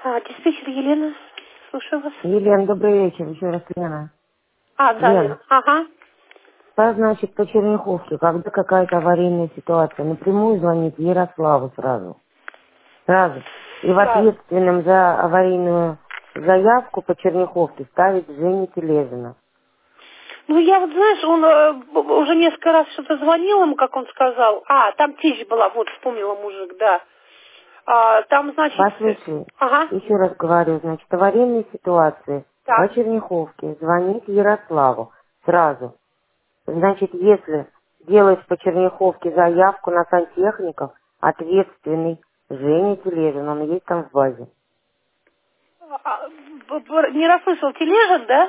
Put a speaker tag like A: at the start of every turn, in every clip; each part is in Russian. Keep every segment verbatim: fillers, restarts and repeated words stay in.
A: А, диспетчер Елена, слушаю вас.
B: Елена, добрый вечер, еще раз Лена.
A: А, да,
B: Лена,
A: Лена. Ага.
B: по, значит, по Черняховке, когда какая-то аварийная ситуация, напрямую звонить Ярославу сразу. Сразу. И в
A: Да.
B: ответственном за аварийную заявку по Черняховке ставить Женю Телезина.
A: Ну, я вот, знаешь, он э, б- уже несколько раз что-то звонил ему, как он сказал. А, там течь была, вот, вспомнила мужик, да. А, там, значит... э,
B: Послушай,
A: Ага.
B: еще раз говорю, значит, аварийные ситуации по
A: Так.
B: Черняховке звонить Ярославу сразу. Значит, если делаешь по Черняховке заявку на сантехников, ответственный Женя Телезин, он есть там в базе.
A: А, б- б- не расслышал, Тележин, да?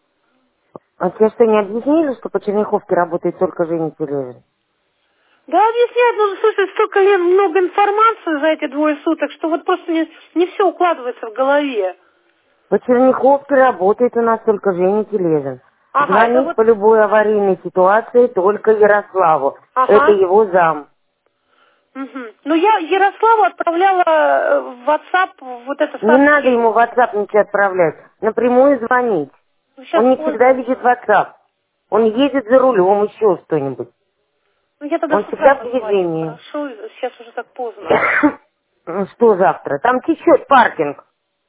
B: А тебе что, не объяснили, что по Черняховке работает только Женя Телезин?
A: Да, объясняет, ну, слушай, столько лет много информации за эти двое суток, что вот просто не, не все укладывается в голове.
B: По Черняховке работает у нас только Женя Телезин.
A: Ага, это
B: Звонить
A: вот...
B: по любой аварийной ситуации только Ярославу. Это
A: Ага.
B: его зам.
A: Мгм. Ну, я Ярославу отправляла э, в WhatsApp вот это
B: Не надо ему
A: сообщение.
B: в WhatsApp ничего отправлять. Напрямую звонить.
A: Ну, сейчас
B: Он не всегда
A: поздно
B: видит
A: уже.
B: WhatsApp. Он едет за рулем, еще что-нибудь.
A: Ну, я тогда
B: Он
A: с утра
B: всегда в
A: позвоню,
B: движении.
A: хорошо? Сейчас уже так поздно.
B: Ну, что завтра? Там течет паркинг.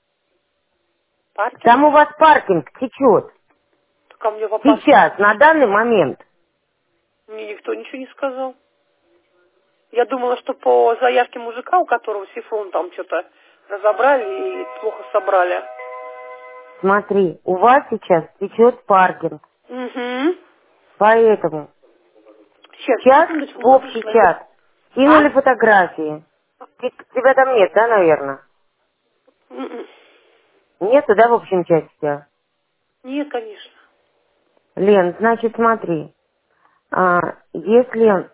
A: Паркинг?
B: Там у вас паркинг течет.
A: Так, а мне в опасности.
B: Сейчас, на данный момент.
A: Мне никто ничего не сказал. Я думала, что по заявке мужика, у которого сифон там что-то разобрали и плохо собрали.
B: Смотри, у вас сейчас течет паркинг.
A: Угу.
B: Поэтому
A: Сейчас,
B: чат
A: секундочку,
B: в
A: мы
B: общий
A: вышли.
B: чат.
A: А?
B: Кинули фотографии. Ты- тебя там нет, да, наверное?
A: М-м.
B: Нету, да, в общем чате тебя?
A: Нет, конечно.
B: Лен, значит, смотри. А, если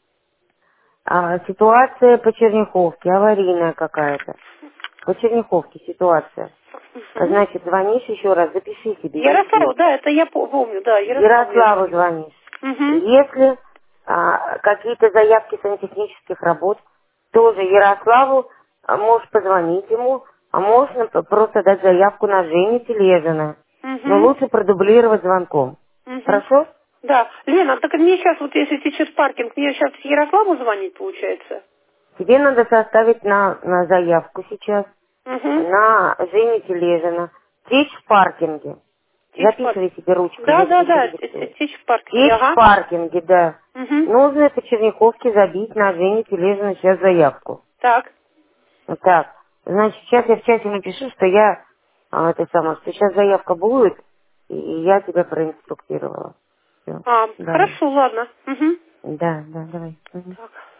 B: а, ситуация по Черняховке, аварийная какая-то, по Черняховке ситуация,
A: Угу.
B: значит, звонишь еще раз, запиши себе,
A: Ярослав,
B: везди.
A: да, это я по- помню, да, Ярославу я
B: Ярославу
A: звонила.
B: звонишь.
A: Угу.
B: Если а, какие-то заявки сантехнических работ, тоже Ярославу а, можешь позвонить ему, а можно п- просто дать заявку на Женю Телезина. Но
A: Угу.
B: лучше продублировать звонком.
A: Угу.
B: Хорошо?
A: Да. Лена, так мне сейчас, вот если течет паркинг, мне сейчас Ярославу звонить получается?
B: Тебе надо составить на, на заявку сейчас
A: Угу.
B: на Женю Телезина. Течь в паркинге.
A: Течь в
B: Записывай
A: паркинге.
B: себе ручкой,
A: Да,
B: я
A: да,
B: тебе
A: да, т- т-
B: продиктую.
A: течь в паркинге,
B: Течь в
A: ага.
B: паркинге, да.
A: Угу.
B: Нужно по Черняховке забить на Женю Телезина сейчас заявку.
A: Так.
B: Вот так. Значит, сейчас я в чате напишу, что я, а, это самое, что сейчас заявка будет, и я тебя проинструктировала. Все.
A: А,
B: Давай.
A: хорошо, ладно. Угу.
B: Да, да, давай. Мгм.
A: Так.